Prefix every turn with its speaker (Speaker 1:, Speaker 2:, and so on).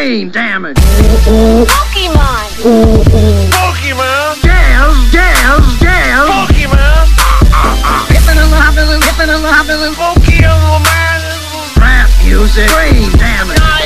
Speaker 1: brain damage.
Speaker 2: Pokemon!
Speaker 3: Pokemon!
Speaker 1: Jazz, jazz, jazz.
Speaker 3: Pokemon! Pokemon!
Speaker 1: Rap music, brain damage.